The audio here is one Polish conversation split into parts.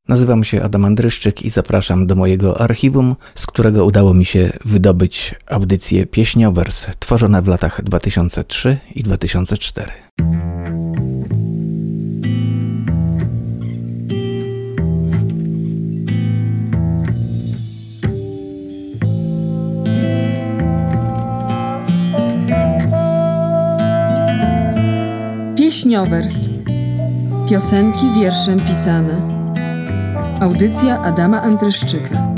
Nazywam się Adam Andryszczyk i zapraszam do mojego archiwum, z którego udało mi się wydobyć audycje Pieśniowers, tworzone w latach 2003 i 2004. Pieśniowers. Piosenki wierszem pisane. Audycja Adama Andryszczyka.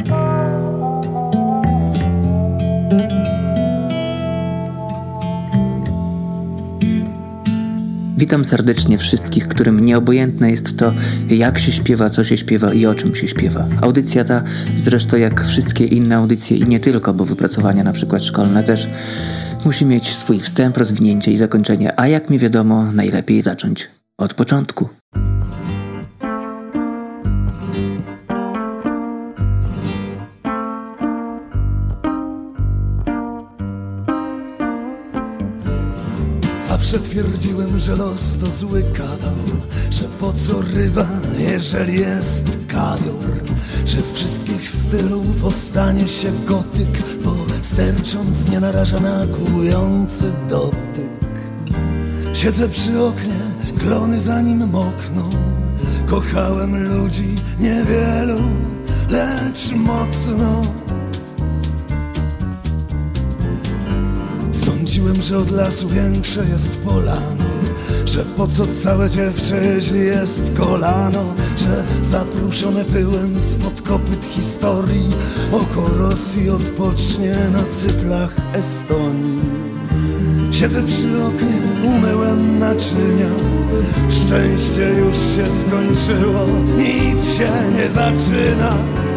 Witam serdecznie wszystkich, którym nieobojętne jest to, jak się śpiewa, co się śpiewa i o czym się śpiewa. Audycja ta, zresztą jak wszystkie inne audycje i nie tylko, bo wypracowania na przykład szkolne też, musi mieć swój wstęp, rozwinięcie i zakończenie, a jak mi wiadomo, najlepiej zacząć od początku. Zawsze twierdziłem, że los to zły kawał, że po co ryba, jeżeli jest kawior, że z wszystkich stylów ostanie się gotyk, bo stercząc nie naraża na kłujący dotyk. Siedzę przy oknie, klony za nim mokną, kochałem ludzi niewielu, lecz mocno. Sądziłem, że od lasu większe jest polano, że po co całe dziewczę, jeśli jest kolano, że zapruszone pyłem spod kopyt historii, oko Rosji odpocznie na cyplach Estonii. Siedzę przy oknie, umyłem naczynia, szczęście już się skończyło, nic się nie zaczyna.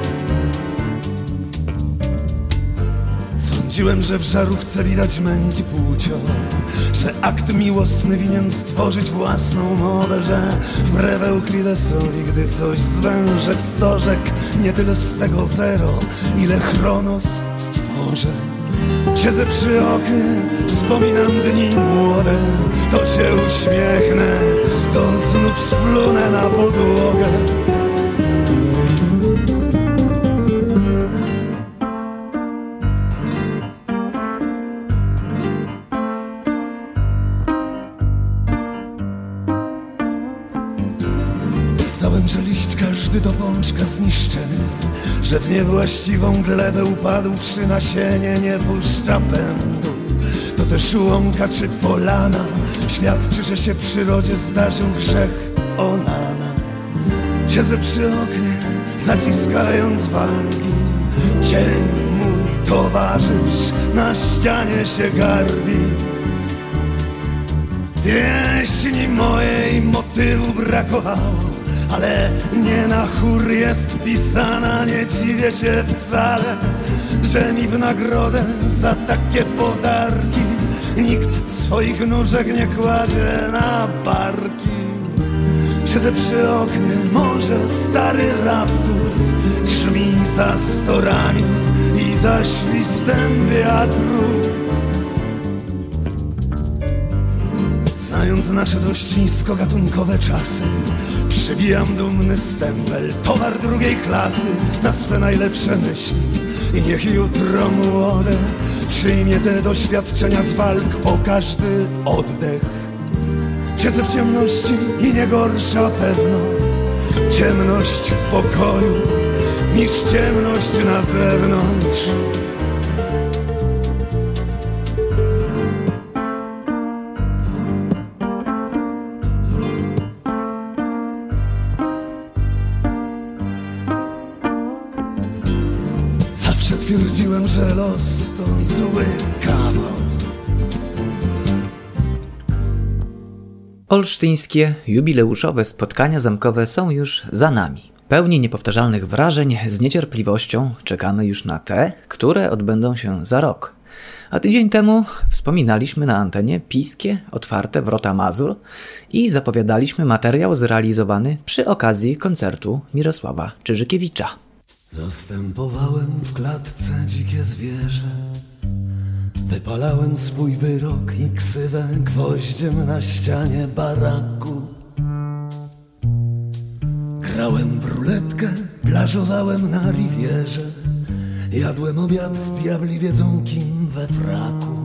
Sądziłem, że w żarówce widać męki płciowe, że akt miłosny winien stworzyć własną mowę, że wbrew Euklidesowi, gdy coś zwęże w stożek, nie tyle z tego zero, ile chronos stworzę. Siedzę przy oknie, wspominam dni młode, to się uśmiechnę, to znów splunę na podłogę. Pisałem, że liść każdy do pączka zniszczony, że w niewłaściwą glebę upadłszy nasienie nie puszcza pędu. To też łąka czy polana świadczy, że się przyrodzie zdarzył grzech onana. Siedzę przy oknie, zaciskając wargi, cień mój towarzysz na ścianie się garbi. Pieśni mojej motywu brakowało, ale nie na chór jest pisana, nie dziwię się wcale, że mi w nagrodę za takie podarki nikt swoich nóżek nie kładzie na barki. Siedzę przy oknie, może stary raptus grzmi za storami i za świstem wiatru. Znając nasze dość niskogatunkowe czasy, przybijam dumny stempel, towar drugiej klasy na swe najlepsze myśli. I niech jutro młode przyjmie te doświadczenia z walk o każdy oddech. Siedzę w ciemności i nie gorsza pewno ciemność w pokoju niż ciemność na zewnątrz. Zawsze twierdziłem, że los to zły kawał. Olsztyńskie, jubileuszowe spotkania zamkowe są już za nami. Pełni niepowtarzalnych wrażeń, z niecierpliwością czekamy już na te, które odbędą się za rok. A tydzień temu wspominaliśmy na antenie piskie, otwarte wrota Mazur i zapowiadaliśmy materiał zrealizowany przy okazji koncertu Mirosława Czyżykiewicza. Zastępowałem w klatce dzikie zwierzę, wypalałem swój wyrok i ksywę gwoździem na ścianie baraku. Grałem w ruletkę, plażowałem na Rivierze. Jadłem obiad z diabli wiedzą kim we fraku.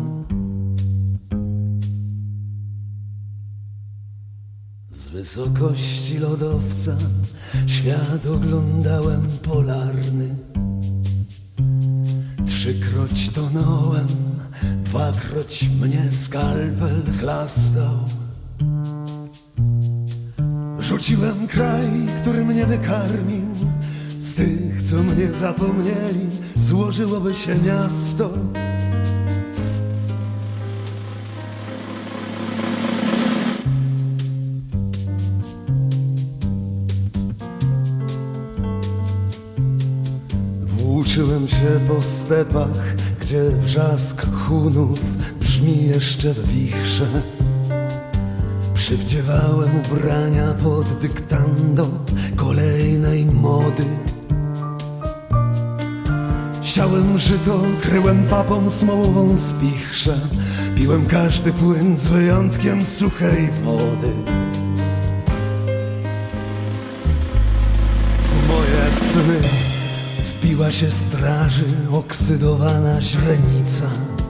Z wysokości lodowca świat oglądałem polarny. 3-kroć tonąłem, 2-kroć mnie skalpel chlastał. Rzuciłem kraj, który mnie wykarmił. Z tych, co mnie zapomnieli, złożyłoby się miasto. Włóczyłem się po stepach, gdzie wrzask Hunów brzmi jeszcze w wichrze. Przywdziewałem ubrania pod dyktando kolejnej mody. Siałem żyto, kryłem papą smołową spichrze. Piłem każdy płyn z wyjątkiem suchej wody. W moje sny wbiła się straży oksydowana źrenica.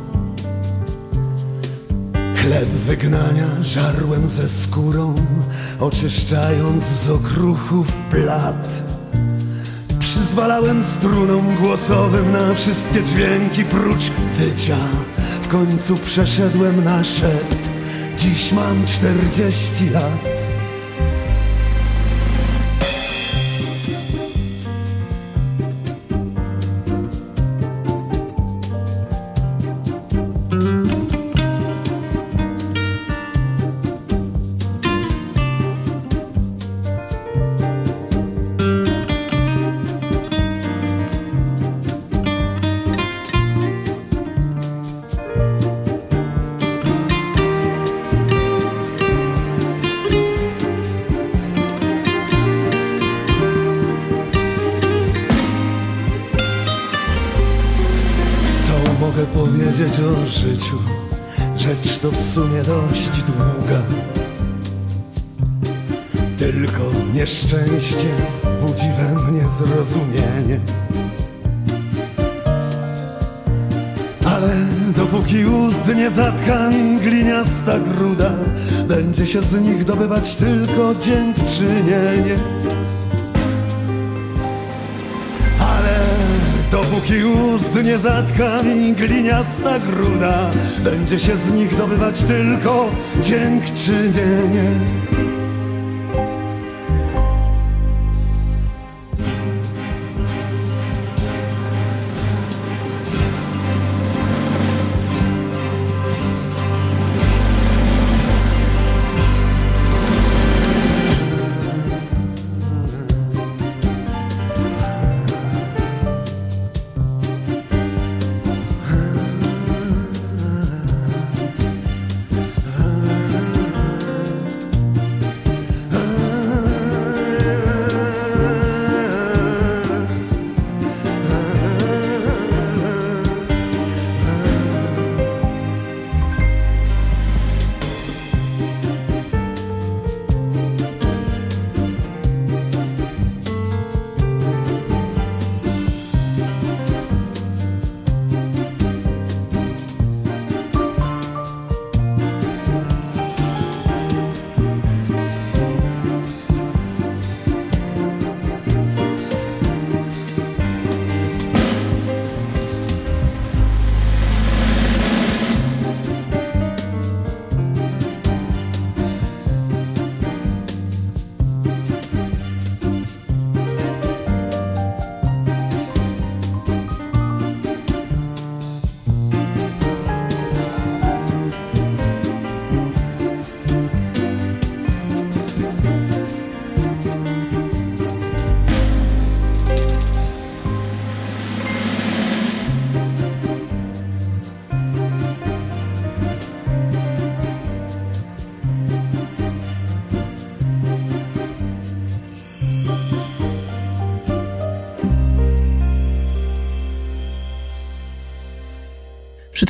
Chleb wygnania żarłem ze skórą, oczyszczając z okruchów blat. Przyzwalałem strunom głosowym na wszystkie dźwięki prócz wycia. W końcu przeszedłem na szept, dziś mam 40 lat. Mogę powiedzieć o życiu, rzecz to w sumie dość długa. Tylko nieszczęście budzi we mnie zrozumienie. Ale dopóki ust nie zatka mi gliniasta gruda, będzie się z nich dobywać tylko dziękczynienie. Dopóki ust nie zatka mi gliniasta gruda, będzie się z nich dobywać tylko dziękczynienie.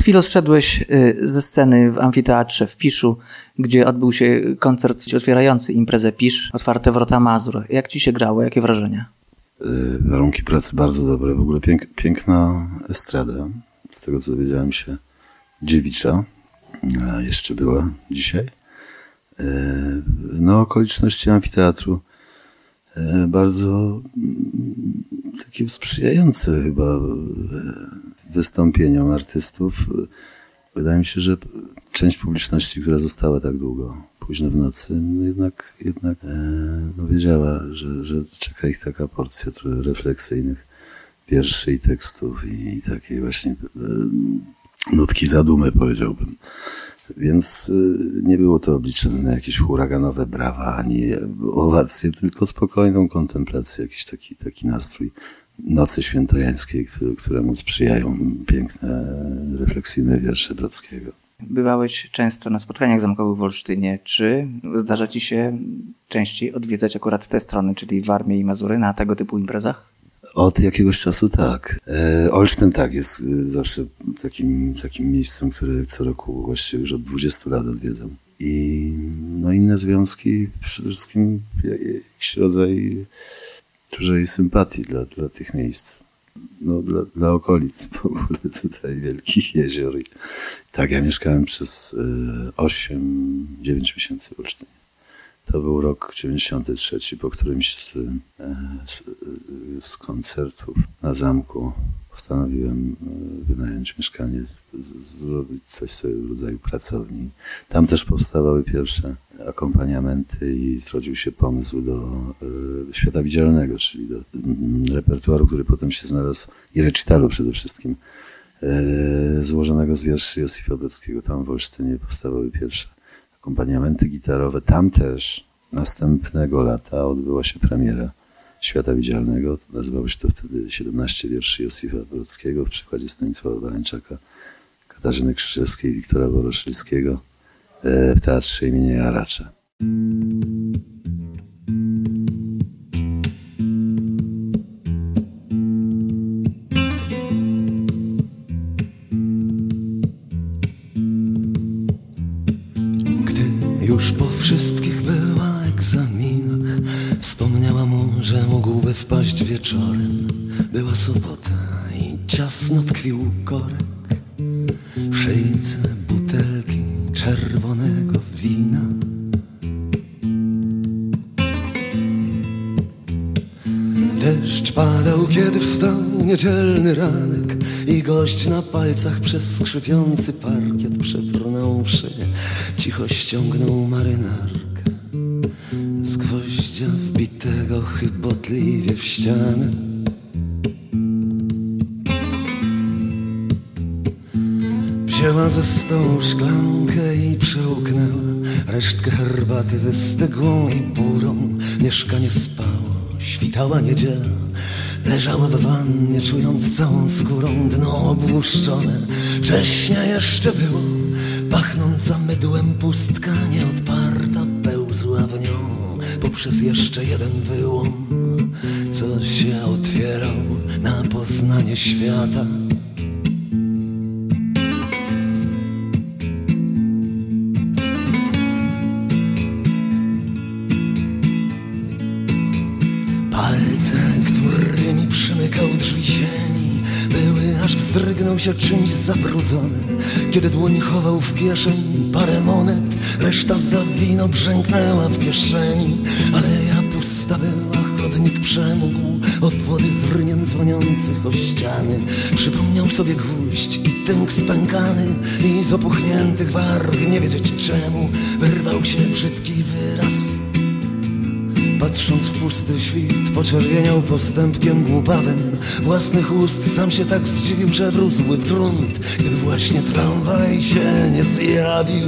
Przed chwilą zszedłeś ze sceny w amfiteatrze w Piszu, gdzie odbył się koncert otwierający imprezę Pisz, Otwarte Wrota Mazur. Jak ci się grało? Jakie wrażenia? Warunki pracy bardzo dobre. W ogóle piękna estrada. Z tego co dowiedziałem się, dziewicza jeszcze była dzisiaj. No, okoliczności amfiteatru bardzo takie sprzyjające chyba wystąpieniom artystów. Wydaje mi się, że część publiczności, która została tak długo, późno w nocy, no jednak wiedziała, że czeka ich taka porcja refleksyjnych wierszy i tekstów i takiej właśnie nutki zadumy, powiedziałbym. Więc nie było to obliczone na jakieś huraganowe brawa, ani owacje, tylko spokojną kontemplację, jakiś taki nastrój nocy świętojańskiej, któremu sprzyjają piękne, refleksyjne wiersze Brockiego. Bywałeś często na spotkaniach zamkowych w Olsztynie. Czy zdarza ci się częściej odwiedzać akurat te strony, czyli Warmię i Mazury, na tego typu imprezach? Od jakiegoś czasu tak. Olsztyn tak jest zawsze takim miejscem, które co roku właściwie już od 20 lat odwiedzam. I no inne związki, przede wszystkim jakiś rodzaj dużej sympatii dla tych miejsc. No, dla okolic w ogóle tutaj Wielkich Jezior. I tak, ja mieszkałem przez 8-9 miesięcy w Olsztynie. To był rok 93, po którymś z koncertów na zamku postanowiłem wynająć mieszkanie, zrobić coś sobie w rodzaju pracowni. Tam też powstawały pierwsze akompaniamenty i zrodził się pomysł do świata widzialnego, czyli do repertuaru, który potem się znalazł, i recitalu przede wszystkim, złożonego z wierszy Józefa Brockiego. Tam w Olsztynie powstawały pierwsze akompaniamenty gitarowe. Tam też następnego lata odbyła się premiera Świata Widzialnego. Nazywało się to wtedy 17 wierszy Józefa Brockiego w przekładzie Stanisława Barańczaka, Katarzyny Krzyżewskiej, Wiktora Woroszylskiego w Teatrze imienia Jaracza. Już po wszystkich była egzaminach, wspomniała mu, że mógłby wpaść wieczorem. Była sobota i ciasno tkwił korek w szyjce butelki czerwonego wina. Deszcz padał, kiedy wstał niedzielny ranek i gość na palcach przez skrzypiący parkiet, przebrnąwszy, cicho ściągnął marynarkę z gwoździa wbitego chybotliwie w ścianę. Wzięła ze stołu szklankę i przełknęła resztkę herbaty wystygłą i burą. Mieszkanie spało, świtała niedziela. Leżała w wannie, czując całą skórą dno obłuszczone. Września jeszcze było, pachnąca mydłem pustka nieodparta pełzła w nią poprzez jeszcze jeden wyłom, co się otwierał na poznanie świata. Palce, którymi przymykał drzwi sieni, były, aż wzdrygnął się czymś zabrudzony. Kiedy dłoń chował w kieszeń parę monet, reszta za wino brzęknęła w kieszeni. Aleja pusta była, chodnik przemógł od wody z rynien dzwoniących o ściany. Przypomniał sobie gwóźdź i tynk spękany i z opuchniętych warg, nie wiedzieć czemu, wyrwał się brzydki wyraz. Patrząc w pusty świt, poczerwieniał postępkiem głupawym własnych ust. Sam się tak zdziwił, że wrósł w grunt, gdyby właśnie tramwaj się nie zjawił.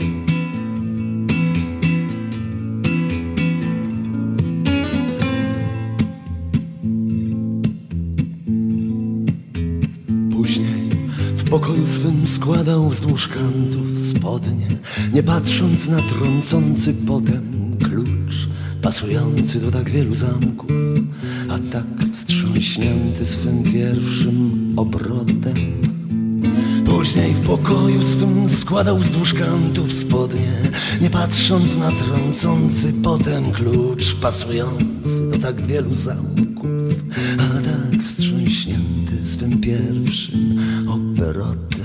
Później w pokoju swym składał wzdłuż kantów spodnie, nie patrząc na trącący potem klucz pasujący do tak wielu zamków, a tak wstrząśnięty swym pierwszym obrotem. Później w pokoju swym składał wzdłuż kantów spodnie, nie patrząc na trącący potem klucz pasujący do tak wielu zamków, a tak wstrząśnięty swym pierwszym obrotem.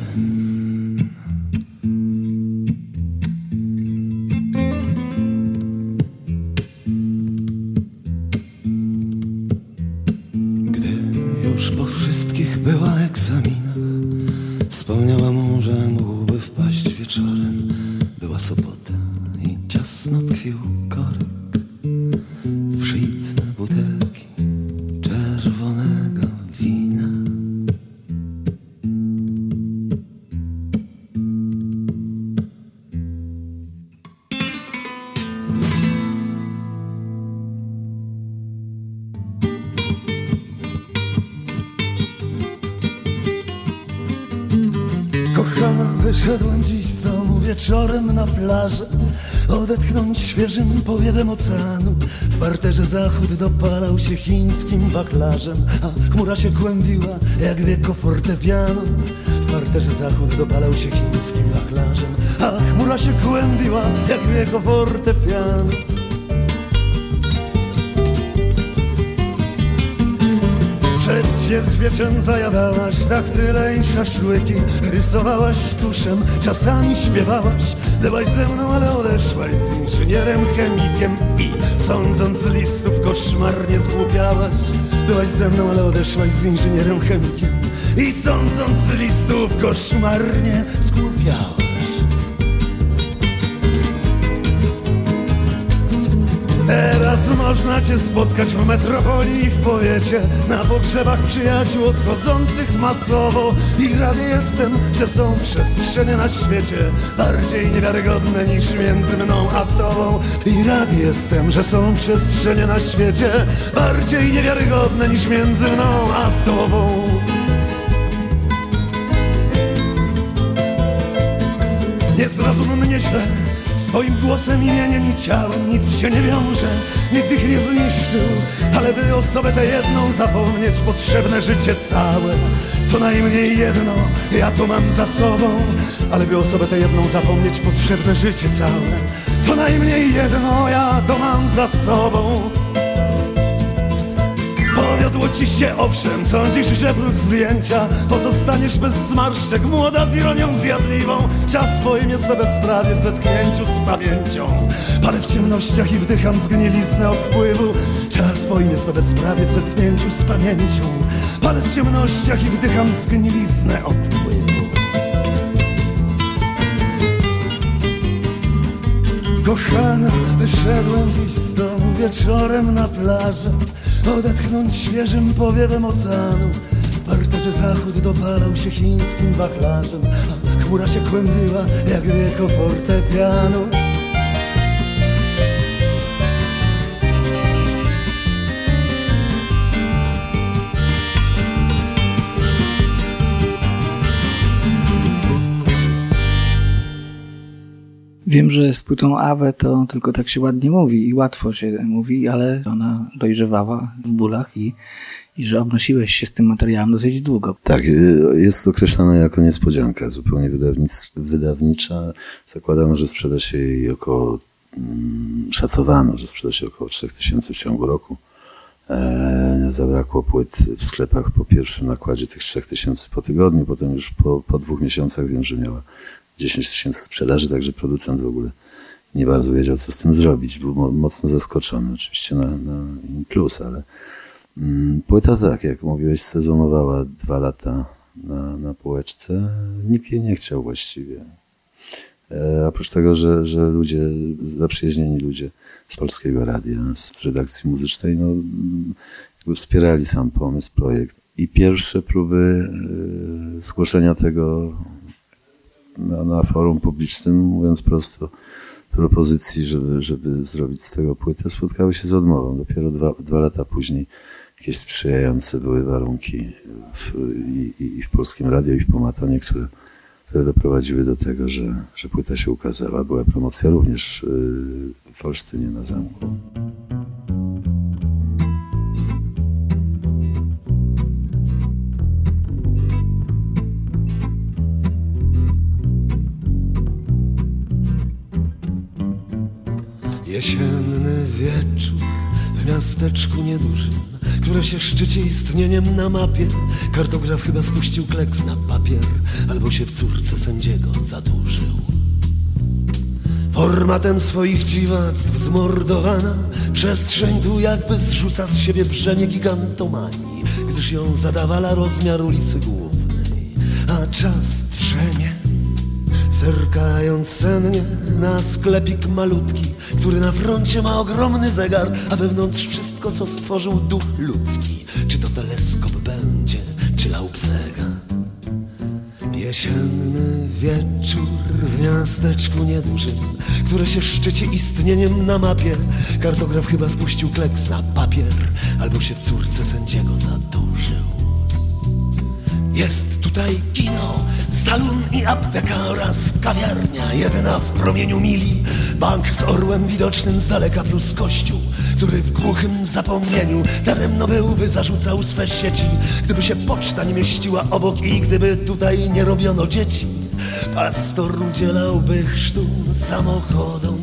Po wszystkich była egzaminach, wspomniała mu, że mógłby wpaść wieczorem. Była sobota i ciasno tkwił korek w szyjce butelki czerwonego wina. Kochana, wyszedłem dziś z domu wieczorem na plażę, odetchnąć świeżym powiewem oceanu. W parterze zachód dopalał się chińskim wachlarzem, a chmura się kłębiła jak wieko fortepianu. W parterze zachód dopalał się chińskim wachlarzem, a chmura się kłębiła jak wieko fortepianu. Przed ćwierćwieczem zajadałaś daktyle i szaszłyki, rysowałaś tuszem, czasami śpiewałaś. Byłaś ze mną, ale odeszłaś z inżynierem chemikiem i sądząc z listów koszmarnie zgłupiałaś. Byłaś ze mną, ale odeszłaś z inżynierem chemikiem i sądząc z listów koszmarnie zgłupiałaś. Teraz można cię spotkać w metropolii i w powiecie, na pogrzebach przyjaciół odchodzących masowo. I rad jestem, że są przestrzenie na świecie bardziej niewiarygodne niż między mną a tobą. I rad jestem, że są przestrzenie na świecie bardziej niewiarygodne niż między mną a tobą. Nie zrozum mnie źle, z twoim głosem, imieniem i ciałem nic się nie wiąże, nikt ich nie zniszczył, ale by osobę tę jedną zapomnieć potrzebne życie całe. Co najmniej jedno, ja to mam za sobą, ale by osobę tę jedną zapomnieć potrzebne życie całe. Co najmniej jedno, ja to mam za sobą. Powiodło ci się owszem, sądzisz, że prócz zdjęcia pozostaniesz bez zmarszczek, młoda z ironią zjadliwą. Czas pojmie swe bezprawie w zetknięciu z pamięcią. Palę w ciemnościach i wdycham zgniliznę odpływu. Czas pojmie swe bezprawie w zetknięciu z pamięcią. Palę w ciemnościach i wdycham zgniliznę odpływu. Kochana, wyszedłem dziś z domu wieczorem na plażę, odetchnąć świeżym powiewem oceanu. W parterze zachód dopalał się chińskim wachlarzem, a chmura się kłębiła jak wieko fortepianu. Wiem, że z płytą Awe to tylko tak się ładnie mówi i łatwo się mówi, ale ona dojrzewała w bólach i że obnosiłeś się z tym materiałem dosyć długo. Tak, jest określana jako niespodzianka zupełnie wydawnicza. Zakładano, że sprzeda się jej około, szacowano, że sprzeda się około 3000 w ciągu roku. Zabrakło płyt w sklepach po pierwszym nakładzie tych 3000 po tygodniu, potem już po 2 miesiącach wiem, że miała 10 000 sprzedaży, także producent w ogóle nie bardzo wiedział, co z tym zrobić. Był mocno zaskoczony, oczywiście na plus, ale płyta tak, jak mówiłeś, sezonowała 2 lata na półeczce. Nikt jej nie chciał właściwie. Oprócz tego, że ludzie, zaprzyjaźnieni ludzie z Polskiego Radia, z redakcji muzycznej, no, jakby wspierali sam pomysł, projekt. I pierwsze próby zgłoszenia tego na forum publicznym, mówiąc prosto, propozycji, żeby zrobić z tego płytę, spotkały się z odmową. Dopiero 2 lata później jakieś sprzyjające były warunki i w Polskim Radiu, i w Pomatonie, które doprowadziły do tego, że płyta się ukazała. Była promocja również w Olsztynie na zamku. Jesienny wieczór w miasteczku niedużym, które się szczyci istnieniem na mapie. Kartograf chyba spuścił kleks na papier, albo się w córce sędziego zadłużył. Formatem swoich dziwactw zmordowana przestrzeń tu jakby zrzuca z siebie brzemię gigantomanii, gdyż ją zadawala rozmiar ulicy Głównej, a czas drzemie, zerkając sennie na sklepik malutki, który na froncie ma ogromny zegar, a wewnątrz wszystko, co stworzył duch ludzki. Czy to teleskop będzie, czy laupsega. Jesienny wieczór w miasteczku niedużym, które się szczyci istnieniem na mapie. Kartograf chyba spuścił kleks na papier, albo się w córce sędziego zadłużył. Jest tutaj kino, salon i apteka oraz kawiarnia, jedyna w promieniu mili. Bank z orłem widocznym z daleka plus kościół, który w głuchym zapomnieniu daremno byłby zarzucał swe sieci, gdyby się poczta nie mieściła obok i gdyby tutaj nie robiono dzieci. Pastor udzielałby chrztu samochodom.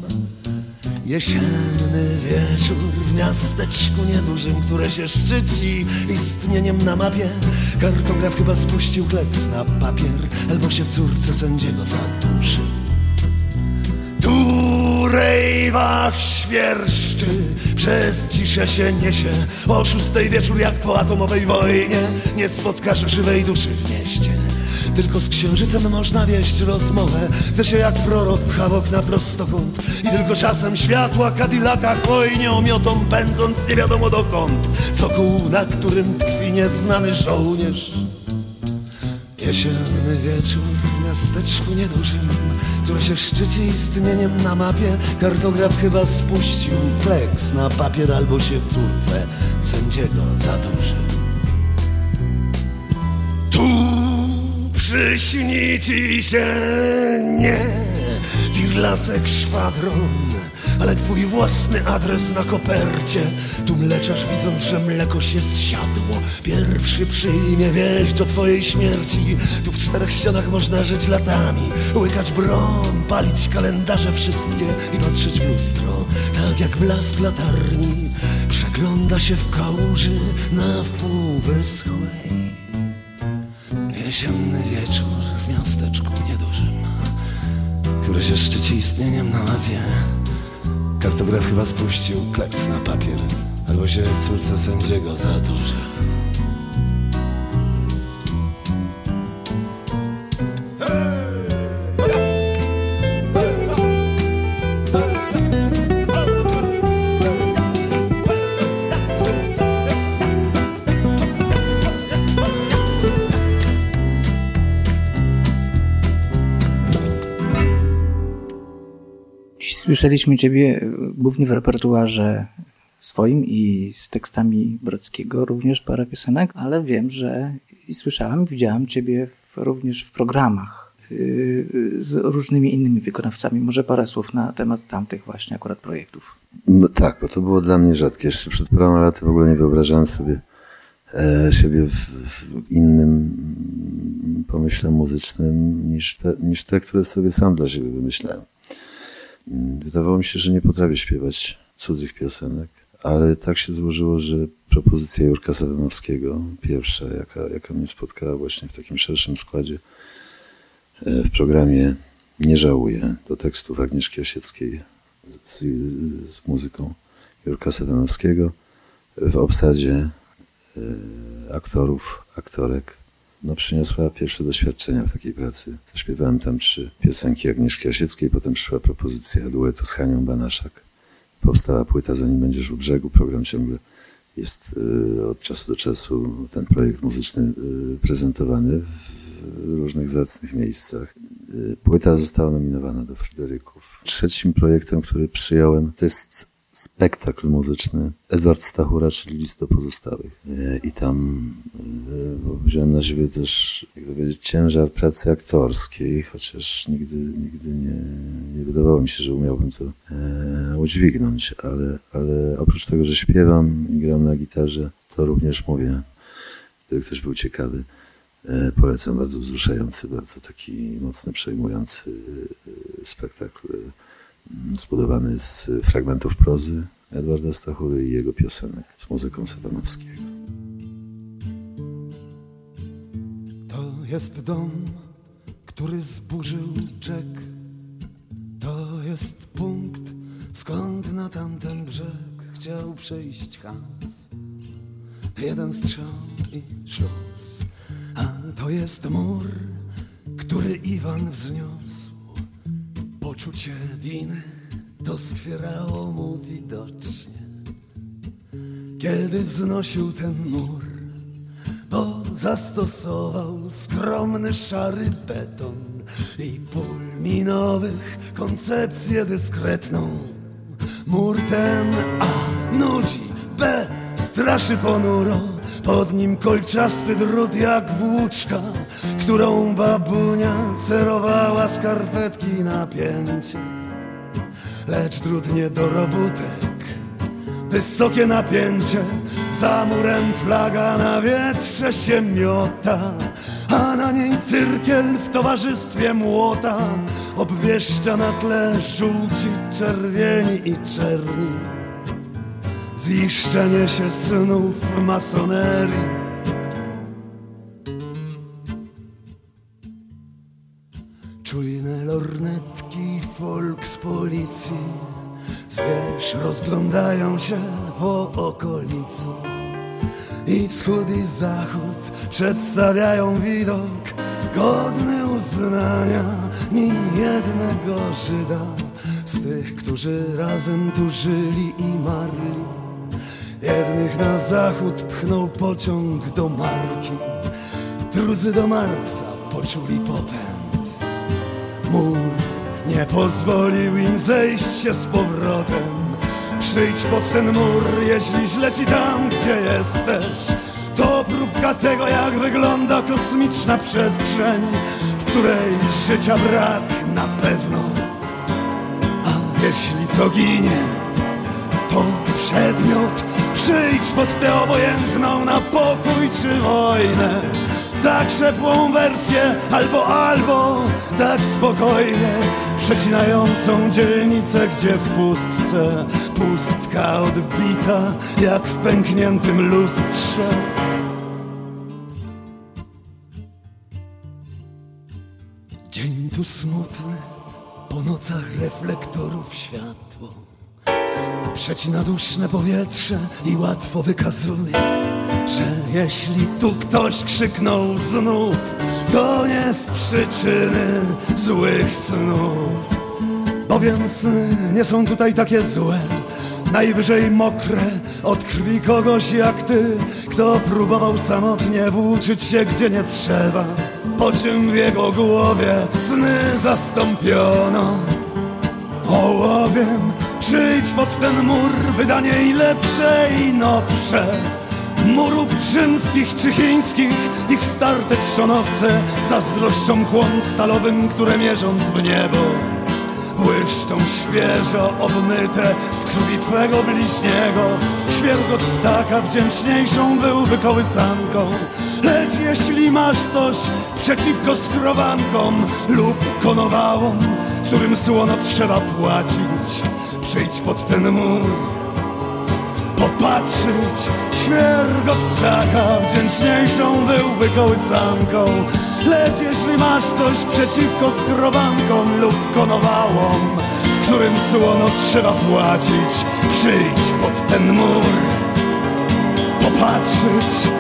Jesienny wieczór w miasteczku niedużym, które się szczyci istnieniem na mapie. Kartograf chyba spuścił kleks na papier, albo się w córce sędziego zadłużył. Tu rejwach świerszczy, przez ciszę się niesie. O 6 wieczór jak po atomowej wojnie nie spotkasz żywej duszy w mieście. Tylko z księżycem można wieść rozmowę, gdy się jak prorok pcha w okna prostokąt. I tylko czasem światła Cadillaca hojnią miotą pędząc nie wiadomo dokąd. Cokół, na którym tkwi nieznany żołnierz. Jesienny wieczór w miasteczku niedużym, które się szczyci istnieniem na mapie. Kartograf chyba spuścił kleks na papier, albo się w córce sędziego zadłużył. Tu przyśni ci się nie Dirlasek szwadron, ale twój własny adres na kopercie. Tu mleczarz, widząc, że mleko się zsiadło, pierwszy przyjmie wieść o twojej śmierci. Tu w 4 ścianach można żyć latami, łykać broń, palić kalendarze wszystkie i patrzeć w lustro, tak jak blask latarni przegląda się w kałuży na wpół wyschłej. Jesienny wieczór w miasteczku niedużym, które się szczyci istnieniem na mapie. Kartograf chyba spuścił kleks na papier, albo się w córce sędziego zadłużył. Słyszeliśmy Ciebie głównie w repertuarze swoim i z tekstami Brodskiego, również parę piosenek, ale wiem, że i słyszałem, widziałem Ciebie również w programach z różnymi innymi wykonawcami. Może parę słów na temat tamtych właśnie akurat projektów. No tak, bo to było dla mnie rzadkie. Jeszcze przed paroma laty w ogóle nie wyobrażałem sobie siebie w innym pomyśle muzycznym niż te, które sobie sam dla siebie wymyślałem. Wydawało mi się, że nie potrafię śpiewać cudzych piosenek, ale tak się złożyło, że propozycja Jurka Sadanowskiego, pierwsza, jaka mnie spotkała właśnie w takim szerszym składzie w programie Nie żałuję, do tekstów Agnieszki Osieckiej z muzyką Jurka Sadanowskiego, w obsadzie aktorów, aktorek. No, przyniosła pierwsze doświadczenia w takiej pracy. Zaśpiewałem tam 3 piosenki Agnieszki Osieckiej, potem przyszła propozycja duetu z Hanią Banaszak. Powstała płyta Zanim będziesz u brzegu. Program ciągle jest od czasu do czasu, ten projekt muzyczny prezentowany w różnych zacnych miejscach. Płyta została nominowana do Fryderyków. 3. projektem, który przyjąłem, to jest spektakl muzyczny Edward Stachura, czyli List do pozostałych. I tam wziąłem na siebie też, jak to powiedzieć, ciężar pracy aktorskiej, chociaż nigdy nie wydawało mi się, że umiałbym to udźwignąć, ale oprócz tego, że śpiewam i gram na gitarze, to również mówię, gdyby ktoś był ciekawy. Polecam, bardzo wzruszający, bardzo taki mocno przejmujący spektakl zbudowany z fragmentów prozy Edwarda Stachury i jego piosenek z muzyką Satanowskiego. To jest dom, który zburzył Jack. To jest punkt, skąd na tamten brzeg chciał przejść Hans. Jeden strzał i szlos. A to jest mur, który Iwan wzniósł. Poczucie winy doskwierało mu widocznie, kiedy wznosił ten mur, bo zastosował skromny szary beton i pól minowych koncepcję dyskretną. Mur ten A nudzi, B straszy ponuro, pod nim kolczasty drut jak włóczka, którą babunia cerowała skarpetki na pięcie. Lecz drut nie do robótek, wysokie napięcie, za murem flaga na wietrze się miota, a na niej cyrkiel w towarzystwie młota obwieszcza na tle żółci, czerwieni i czerni ziszczenie się snów masonerii. Czujne lornetki folk z policji zwierz rozglądają się po okolicy i wschód i zachód przedstawiają widok godny uznania niejednego Żyda z tych, którzy razem tu żyli i marli. Jednych na zachód pchnął pociąg do Marki, drudzy do Marksa poczuli popęd. Mur nie pozwolił im zejść się z powrotem. Przyjdź pod ten mur, jeśli źle ci tam, gdzie jesteś. To próbka tego, jak wygląda kosmiczna przestrzeń, w której życia brak na pewno. A jeśli co ginie, to przedmiot. Przyjdź pod tę obojętną na pokój czy wojnę, za krzepłą wersję albo tak spokojnie przecinającą dzielnicę, gdzie w pustce pustka odbita jak w pękniętym lustrze. Dzień tu smutny, po nocach reflektorów światło przecina duszne powietrze i łatwo wykazuje, że jeśli tu ktoś krzyknął znów, to nie z przyczyny złych snów. Bowiem sny nie są tutaj takie złe, najwyżej mokre od krwi kogoś jak ty, kto próbował samotnie włóczyć się gdzie nie trzeba, po czym w jego głowie sny zastąpiono ołowiem. Przyjdź pod ten mur, wydanie i lepsze i nowsze, murów rzymskich czy chińskich, ich starte trzonowce zazdroszczą kłom stalowym, które mierząc w niebo błyszczą świeżo obmyte z krwi twego bliźniego. Świergot ptaka wdzięczniejszą byłby kołysanką, lecz jeśli masz coś przeciwko skrobankom lub konowałom, którym słono trzeba płacić, przyjdź pod ten mur, popatrzeć. Świergot ptaka wdzięczniejszą byłby kołysanką, lecz jeśli masz coś przeciwko skrobankom lub konowałom, którym słono trzeba płacić, przyjdź pod ten mur, popatrzeć.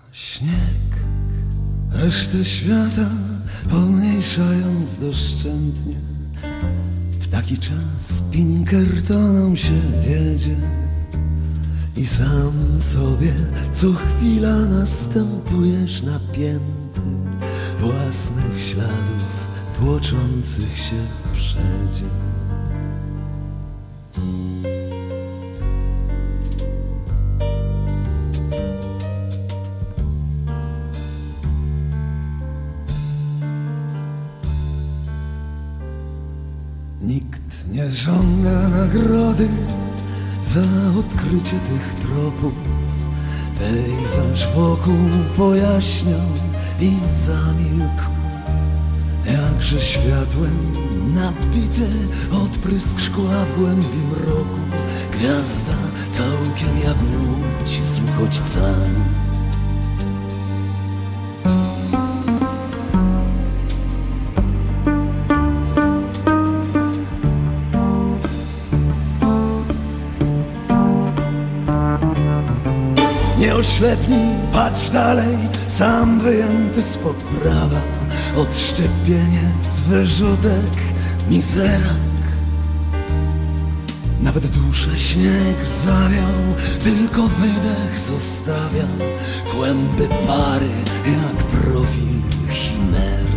śnieg, resztę świata pomniejszając doszczętnie. W taki czas Pinkertonom się wiedzie i sam sobie co chwila następujesz napięty własnych śladów tłoczących się w przedzie. Nikt nie żąda nagrody za odkrycie tych tropów. Pejzaż wokół pojaśniał i zamilkł. Jakże światłem nabity odprysk szkła w głębi mroku. Gwiazda całkiem jak łódź z uchodźcami. Nie oślepnij, patrz dalej, sam wyjęty spod prawa. Odszczepieniec, wyrzutek, mizerak. Nawet duszę śnieg zawiał, tylko wydech zostawia. Kłęby pary jak profil chimery.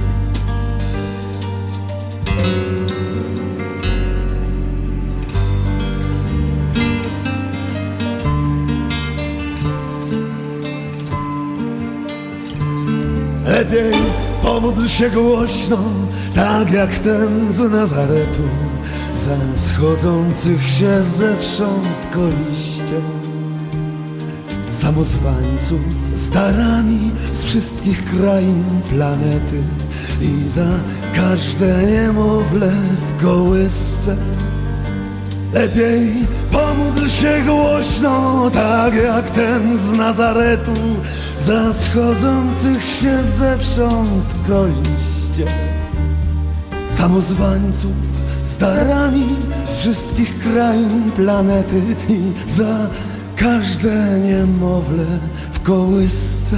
Lepiej pomódl się głośno, tak jak ten z Nazaretu, za schodzących się zewsząd koliście. Samozwańców z darami z wszystkich krain planety i za każde niemowlę w kołysce. Lepiej pomódl się głośno, tak jak ten z Nazaretu, za schodzących się zewsząd koliście. Samozwańców z darami z wszystkich krain planety i za każde niemowlę w kołysce.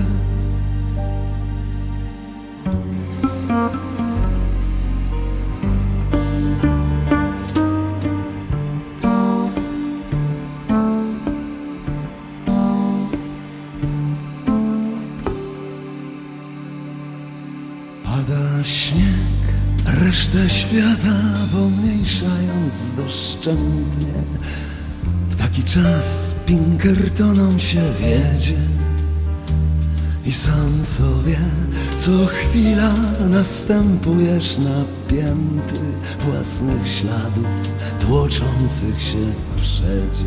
Pada śnieg, resztę świata pomniejszając doszczętnie. W taki czas Pinkertonom się wiedzie i sam sobie co chwila następujesz napięty własnych śladów tłoczących się w przedzie.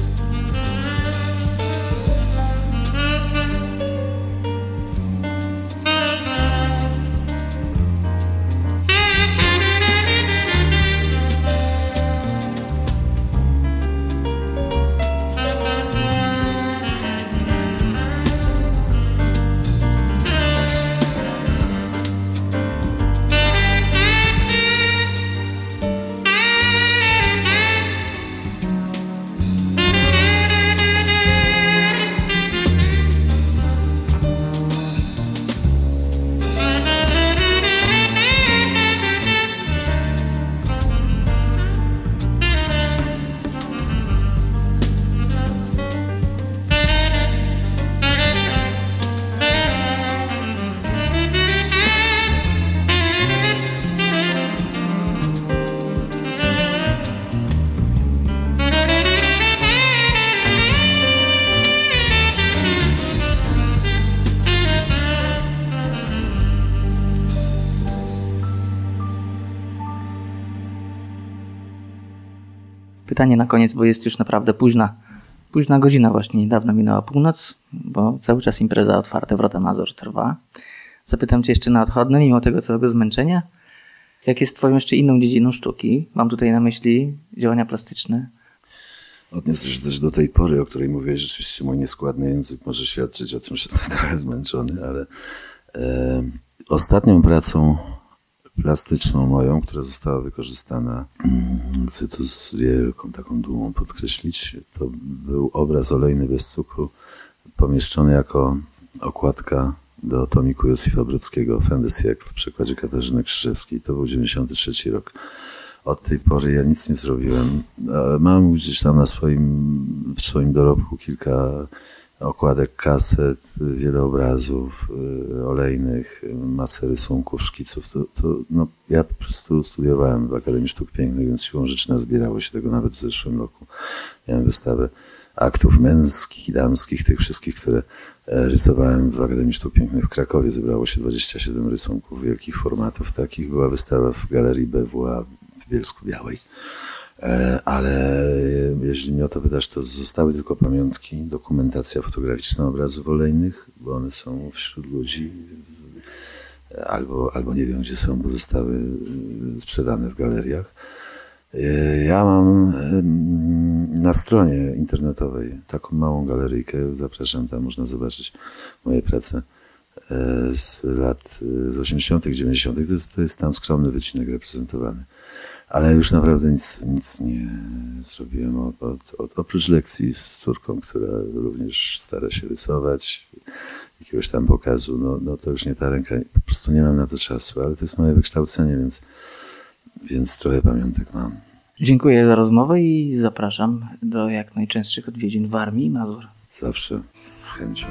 Pytanie na koniec, bo jest już naprawdę późna godzina, właśnie niedawno minęła północ, bo cały czas impreza Otwarte Wrota Mazur trwa. Zapytam Cię jeszcze na odchodne, mimo tego całego zmęczenia, jak jest Twoją jeszcze inną dziedziną sztuki? Mam tutaj na myśli działania plastyczne. Odniosę się też do tej pory, o której mówiłeś, rzeczywiście mój nieskładny język może świadczyć o tym, że jestem trochę zmęczony, ale ostatnią pracą plastyczną moją, która została wykorzystana, chcę to z wielką taką dumą podkreślić, to był obraz olejny bez cukru, pomieszczony jako okładka do tomiku Józefa Brodskiego Fin de siècle w przekładzie Katarzyny Krzyżewskiej. To był 93 rok. Od tej pory ja nic nie zrobiłem. Mam gdzieś tam w swoim dorobku kilka okładek kaset, wiele obrazów olejnych, masę rysunków, szkiców. No, ja po prostu studiowałem w Akademii Sztuk Pięknych, więc siłą rzeczy nazbierało się tego nawet w zeszłym roku. Miałem wystawę aktów męskich, damskich, tych wszystkich, które rysowałem w Akademii Sztuk Pięknych w Krakowie. Zebrało się 27 rysunków wielkich formatów takich. Była wystawa w Galerii BWA w Bielsku-Białej. Ale jeśli mnie o to pytasz, to zostały tylko pamiątki, dokumentacja fotograficzna obrazów olejnych, bo one są wśród ludzi, albo nie wiem gdzie są, bo zostały sprzedane w galeriach. Ja mam na stronie internetowej taką małą galeryjkę, zapraszam, tam można zobaczyć moje prace z lat z 80., 90. To jest tam skromny wycinek reprezentowany. Ale już naprawdę nic nie zrobiłem oprócz lekcji z córką, która również stara się rysować, jakiegoś tam pokazu. No to już nie ta ręka, po prostu nie mam na to czasu, ale to jest moje wykształcenie, więc trochę pamiątek mam. Dziękuję za rozmowę i zapraszam do jak najczęstszych odwiedzin w Warmii i Mazur. Zawsze z chęcią.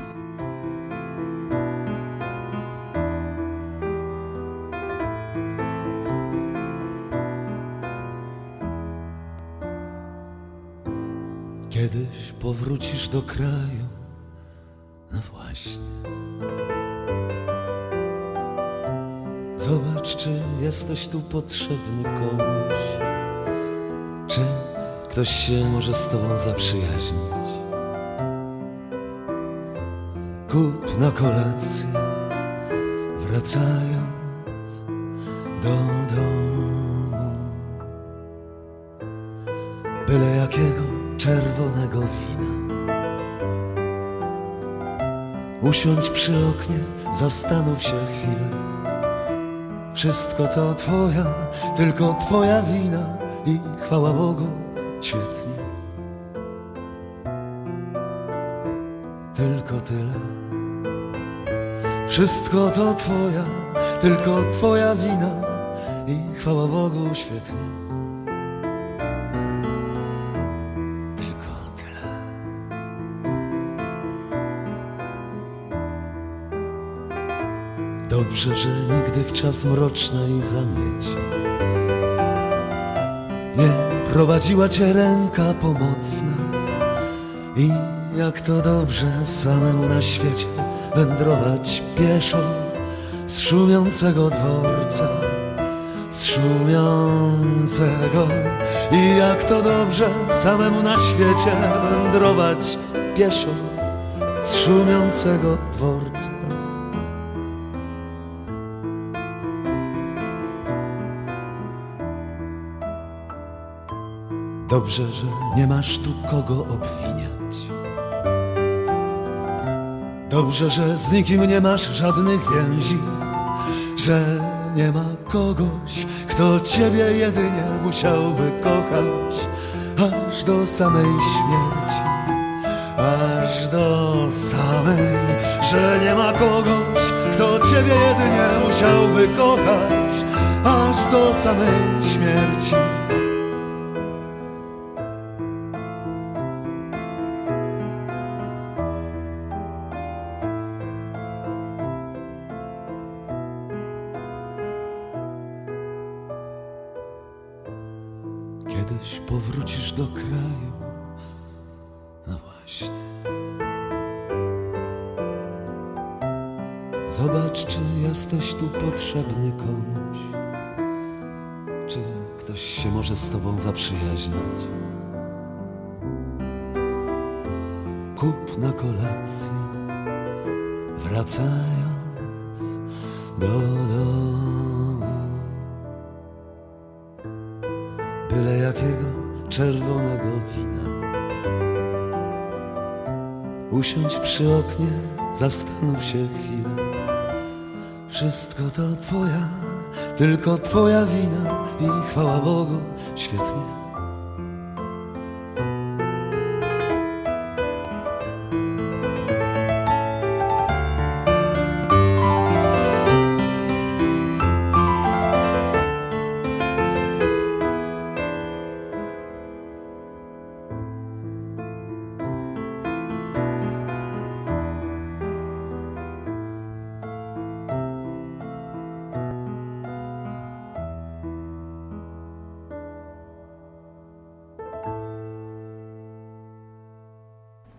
Kiedyś powrócisz do kraju, no właśnie. Zobacz, czy jesteś tu potrzebny komuś, czy ktoś się może z tobą zaprzyjaźnić. Kup na kolację, wracając do domu, byle jakiego czerwonego wina. Usiądź przy oknie, zastanów się chwilę. Wszystko to twoja, tylko twoja wina i chwała Bogu, świetnie. Tylko tyle. Wszystko to twoja, tylko twoja wina i chwała Bogu, świetnie. Dobrze, że nigdy w czas mrocznej zamieci nie prowadziła cię ręka pomocna. I jak to dobrze samemu na świecie wędrować pieszo z szumiącego dworca, z szumiącego. I jak to dobrze samemu na świecie wędrować pieszo z szumiącego dworca. Dobrze, że nie masz tu kogo obwiniać. Dobrze, że z nikim nie masz żadnych więzi, że nie ma kogoś, kto ciebie jedynie musiałby kochać aż do samej śmierci. Aż do samej, że nie ma kogoś, kto ciebie jedynie musiałby kochać aż do samej śmierci. Kiedyś powrócisz do kraju, no właśnie. Zobacz, czy jesteś tu potrzebny komuś, czy ktoś się może z tobą zaprzyjaźnić. Kup na kolację, wracając do domu, byle jakiego czerwonego wina. Usiądź przy oknie, zastanów się chwilę. Wszystko to twoja, tylko twoja wina i chwała Bogu, świetnie.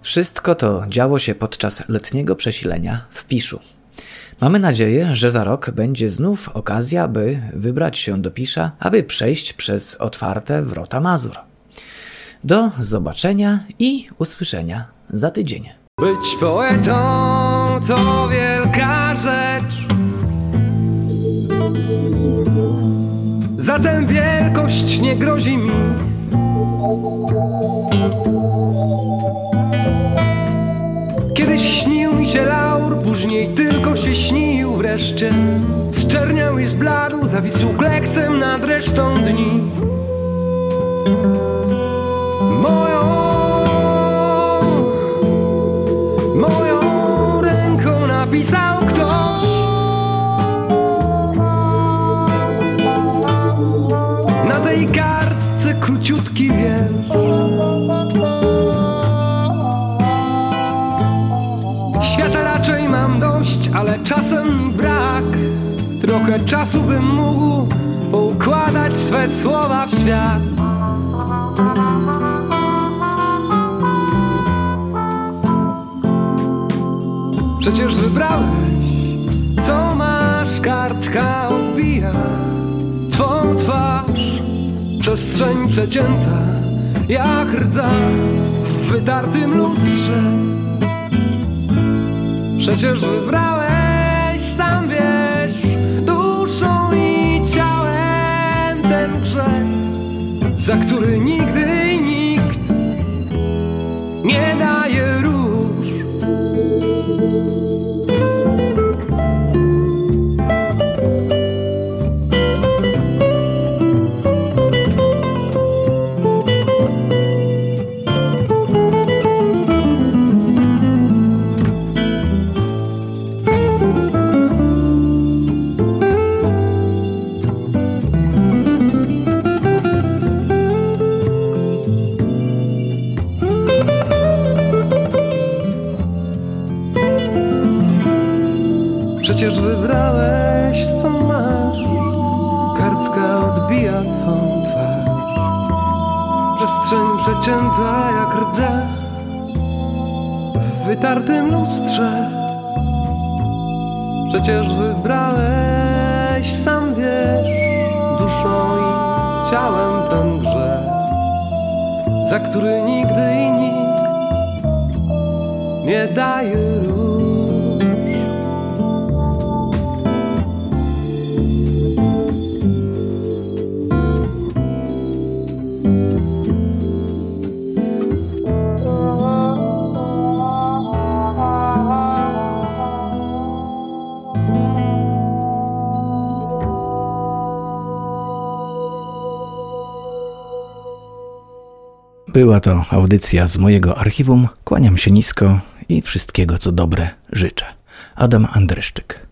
Wszystko to działo się podczas letniego przesilenia w Piszu. Mamy nadzieję, że za rok będzie znów okazja, by wybrać się do Pisza, aby przejść przez otwarte wrota Mazur. Do zobaczenia i usłyszenia za tydzień. Być poetą to wielka rzecz, zatem wielkość nie grozi mi. Kiedyś śnił mi się laur, później tylko się śnił wreszcie. Zczerniał i zbladł, zawisł kleksem nad resztą dni. Moją ręką napisał ktoś na tej kartce króciutki wiersz. Świata raczej mam dość, ale czasem brak. Trochę czasu bym mógł poukładać swe słowa w świat. Przecież wybrałeś, co masz, kartka odbija twą twarz. Przestrzeń przecięta, jak rdza w wytartym lustrze. Przecież wybrałeś, sam wiesz, duszą i ciałem ten grzech, za który nigdy i nikt nie daje róż. Przecież wybrałeś, co masz, kartka odbija twą twarz. Przestrzeń przecięta jak rdza w wytartym lustrze. Przecież wybrałeś, sam wiesz, duszą i ciałem ten grzech, za który nigdy i nikt nie daje róż. Była to audycja z mojego archiwum. Kłaniam się nisko i wszystkiego co dobre życzę. Adam Andryszczyk.